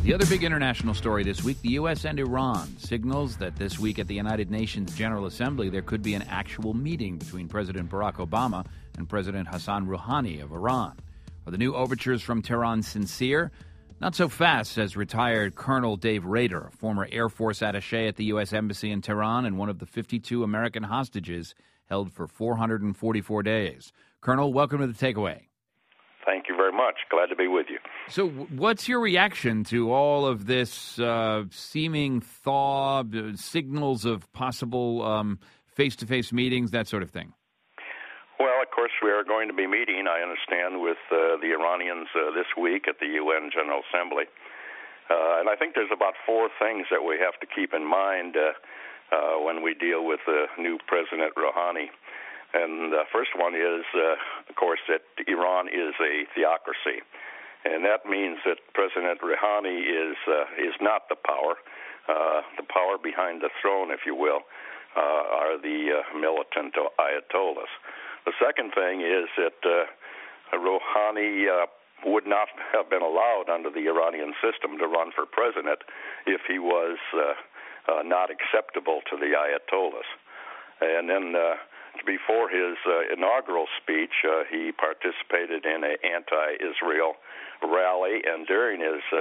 The other big international story this week, the U.S. and Iran signals that this week at the United Nations General Assembly there could be an actual meeting between President Barack Obama and President Hassan Rouhani of Iran. Are the new overtures from Tehran sincere? Not so fast, says retired Colonel Dave Rader, former Air Force attaché at the U.S. Embassy in Tehran and one of the 52 American hostages held for 444 days. Colonel, welcome to The Takeaway. Thank you very much. Glad to be with you. So what's your reaction to all of this seeming thaw, signals of possible face-to-face meetings, that sort of thing? Well, of course, we are going to be meeting, I understand, with the Iranians this week at the UN General Assembly. And I think there's about four things that we have to keep in mind when we deal with the new President Rouhani. And the first one is, of course, that Iran is a theocracy. And that means that President Rouhani is not the power. The power behind the throne, if you will, are the militant ayatollahs. The second thing is that Rouhani would not have been allowed under the Iranian system to run for president if he was not acceptable to the ayatollahs. And then before his inaugural speech, he participated in an anti-Israel rally, and during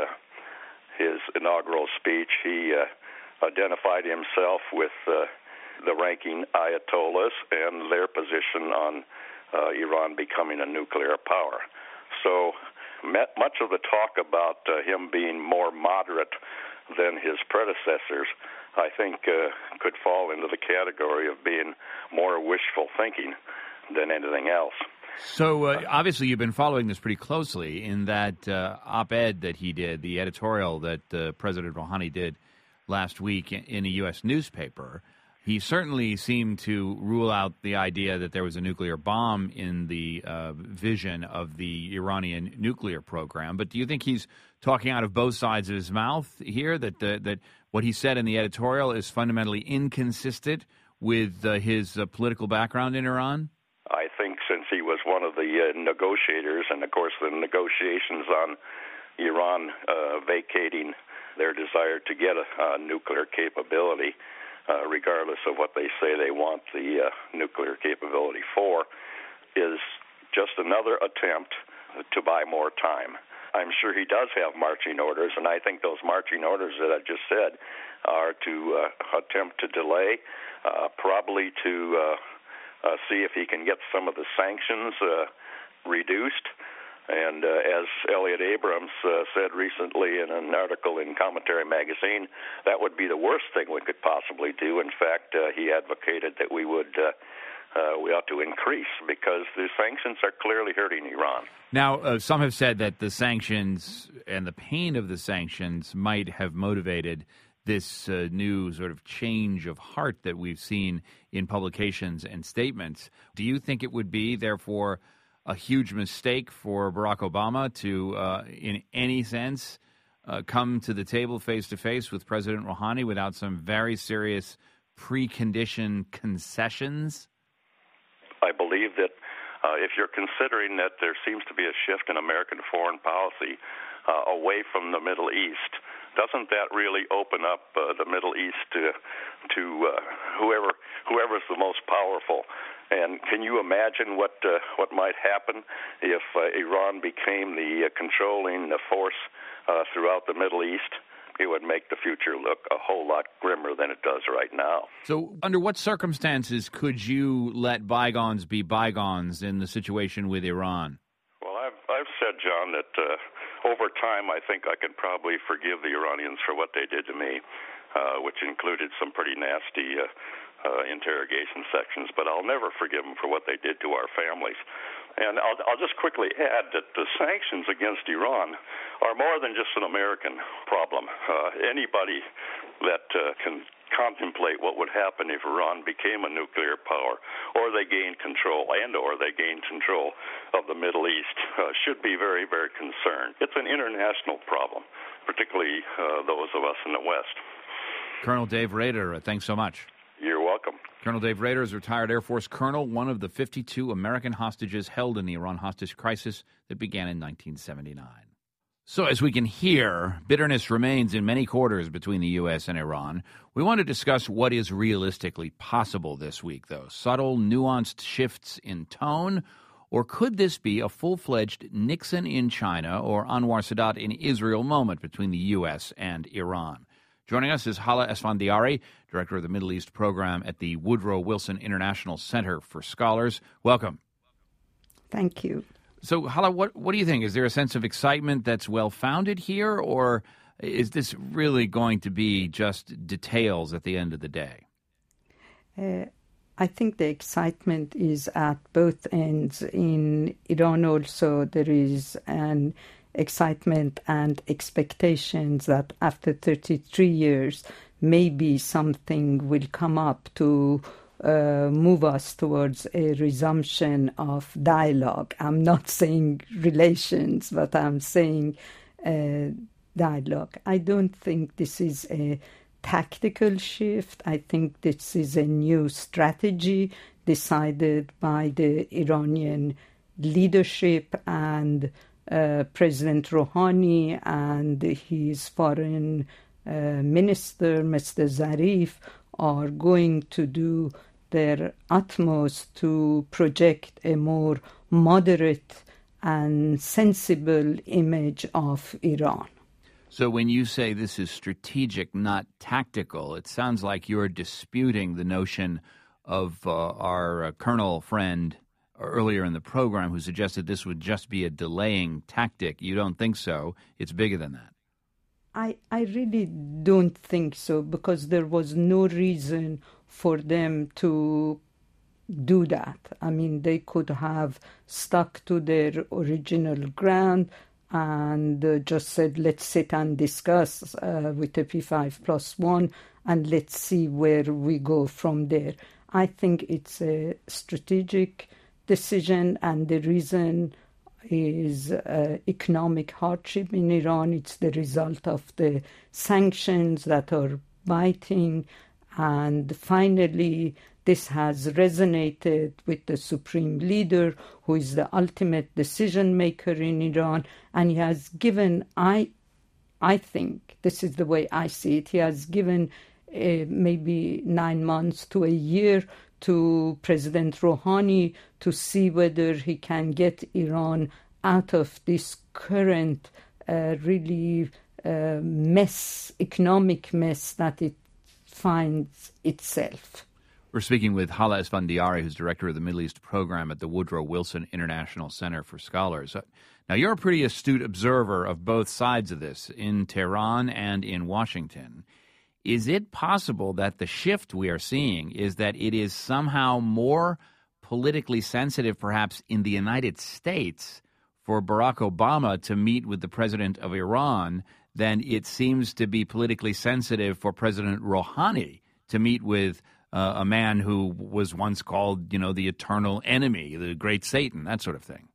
his inaugural speech, he identified himself with the ranking ayatollahs and their position on Iran becoming a nuclear power. So much of the talk about him being more moderate than his predecessors, I think, could fall into the category of being more wishful thinking than anything else. So obviously you've been following this pretty closely in that op-ed that he did, the editorial that President Rouhani did last week in a U.S. newspaper. He certainly seemed to rule out the idea that there was a nuclear bomb in the vision of the Iranian nuclear program. But do you think he's talking out of both sides of his mouth here, that what he said in the editorial is fundamentally inconsistent with his political background in Iran? I think since he was one of the negotiators, and of course the negotiations on Iran vacating their desire to get a nuclear capability, regardless of what they say they want the nuclear capability for, is just another attempt to buy more time. I'm sure he does have marching orders, and I think those marching orders that I just said are to attempt to delay, probably to see if he can get some of the sanctions reduced. And as Elliot Abrams said recently in an article in Commentary Magazine, that would be the worst thing we could possibly do. In fact, he advocated that we ought to increase because the sanctions are clearly hurting Iran. Now, some have said that the sanctions and the pain of the sanctions might have motivated this new sort of change of heart that we've seen in publications and statements. Do you think it would be, therefore, a huge mistake for Barack Obama to, in any sense, come to the table face-to-face with President Rouhani without some very serious precondition concessions? I believe that if you're considering that there seems to be a shift in American foreign policy away from the Middle East, doesn't that really open up the Middle East to whoever's the most powerful? And can you imagine what might happen if Iran became the controlling force throughout the Middle East? It would make the future look a whole lot grimmer than it does right now. So under what circumstances could you let bygones be bygones in the situation with Iran? Well, I've said, John, that over time I think I can probably forgive the Iranians for what they did to me, which included some pretty nasty interrogation sections, but I'll never forgive them for what they did to our families. And I'll just quickly add that the sanctions against Iran are more than just an American problem. Anybody that can contemplate what would happen if Iran became a nuclear power, or they gained control, or they gained control of the Middle East, should be very, very concerned. It's an international problem, particularly those of us in the West. Colonel Dave Rader, thanks so much. You're welcome. Colonel Dave Rader is a retired Air Force colonel, one of the 52 American hostages held in the Iran hostage crisis that began in 1979. So as we can hear, bitterness remains in many quarters between the U.S. and Iran. We want to discuss what is realistically possible this week, though. Subtle, nuanced shifts in tone, or could this be a full-fledged Nixon in China or Anwar Sadat in Israel moment between the U.S. and Iran? Joining us is Hala Esfandiari, Director of the Middle East Program at the Woodrow Wilson International Center for Scholars. Welcome. Thank you. So, Hala, what do you think? Is there a sense of excitement that's well-founded here, or is this really going to be just details at the end of the day? I think the excitement is at both ends. In Iran also, there is an excitement and expectations that after 33 years, maybe something will come up to move us towards a resumption of dialogue. I'm not saying relations, but I'm saying dialogue. I don't think this is a tactical shift. I think this is a new strategy decided by the Iranian leadership, and President Rouhani and his foreign minister, Mr. Zarif, are going to do their utmost to project a more moderate and sensible image of Iran. So when you say this is strategic, not tactical, it sounds like you're disputing the notion of our colonel friend earlier in the program who suggested this would just be a delaying tactic. You don't think so? It's bigger than that. I really don't think so, because there was no reason for them to do that. I mean, they could have stuck to their original ground and just said, let's sit and discuss with the P5+1 and let's see where we go from there. I think it's a strategic decision, and the reason is economic hardship in Iran. It's the result of the sanctions that are biting, and finally this has resonated with the supreme leader, who is the ultimate decision maker in Iran, and he has given, I think, this is the way I see it, he has given maybe 9 months to a year to President Rouhani to see whether he can get Iran out of this current really economic mess that it finds itself. We're speaking with Hala Esfandiari, who's Director of the Middle East Program at the Woodrow Wilson International Center for Scholars. Now, you're a pretty astute observer of both sides of this, in Tehran and in Washington. Is it possible that the shift we are seeing is that it is somehow more politically sensitive, perhaps in the United States, for Barack Obama to meet with the president of Iran than it seems to be politically sensitive for President Rouhani to meet with a man who was once called, the eternal enemy, the great Satan, that sort of thing?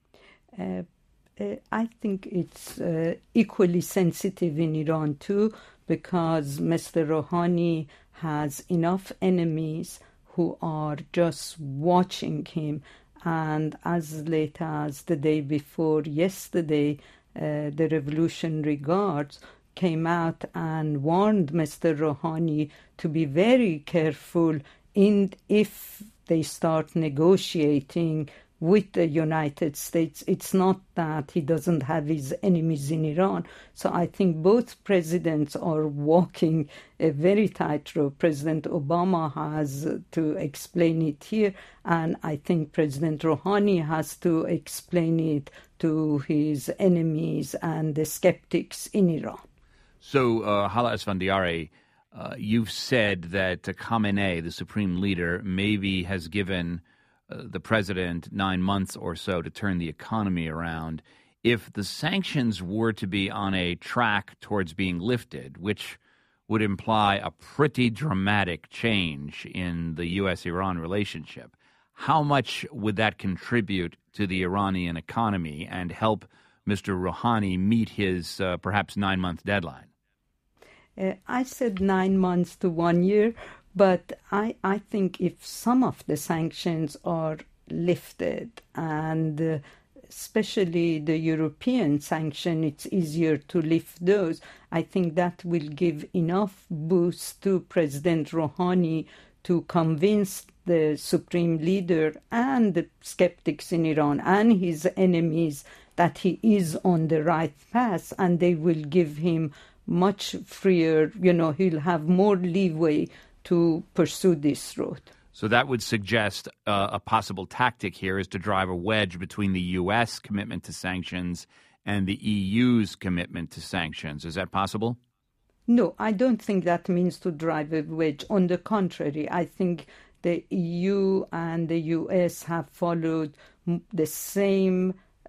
I think it's equally sensitive in Iran too, because Mr. Rouhani has enough enemies who are just watching him. And as late as the day before yesterday, the Revolutionary Guards came out and warned Mr. Rouhani to be very careful if they start negotiating with the United States. It's not that he doesn't have his enemies in Iran. So I think both presidents are walking a very tightrope. President Obama has to explain it here, and I think President Rouhani has to explain it to his enemies and the skeptics in Iran. So, Hala Esfandiari, you've said that Khamenei, the supreme leader, maybe has given the president 9 months or so to turn the economy around. If the sanctions were to be on a track towards being lifted, which would imply a pretty dramatic change in the U.S.-Iran relationship, how much would that contribute to the Iranian economy and help Mr. Rouhani meet his perhaps 9-month deadline? I said 9 months to 1 year, but I think if some of the sanctions are lifted and especially the European sanction, it's easier to lift those. I think that will give enough boost to President Rouhani to convince the supreme leader and the skeptics in Iran and his enemies that he is on the right path, and they will give him much freer, he'll have more leeway to pursue this road. So that would suggest a possible tactic here is to drive a wedge between the U.S. commitment to sanctions and the EU's commitment to sanctions. Is that possible? No, I don't think that means to drive a wedge. On the contrary, I think the EU and the US have followed the same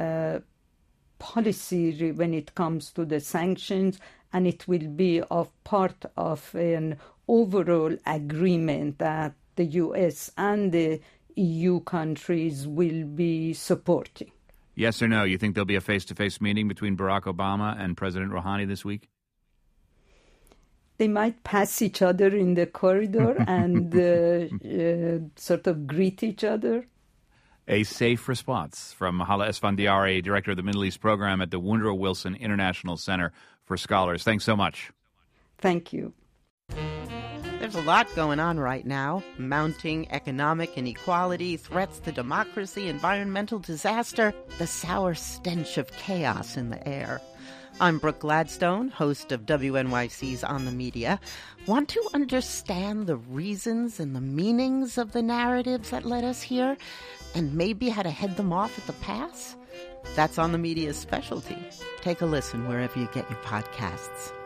policy when it comes to the sanctions, and it will be part of an overall agreement that the US and the EU countries will be supporting. Yes or no? You think there'll be a face-to-face meeting between Barack Obama and President Rouhani this week? They might pass each other in the corridor and sort of greet each other. A safe response from Hala Esfandiari, Director of the Middle East Program at the Woodrow Wilson International Center for Scholars. Thanks so much. Thank you. There's a lot going on right now. Mounting economic inequality, threats to democracy, environmental disaster, the sour stench of chaos in the air. I'm Brooke Gladstone, host of WNYC's On the Media. Want to understand the reasons and the meanings of the narratives that led us here, and maybe how to head them off at the pass? That's On the Media's specialty. Take a listen wherever you get your podcasts.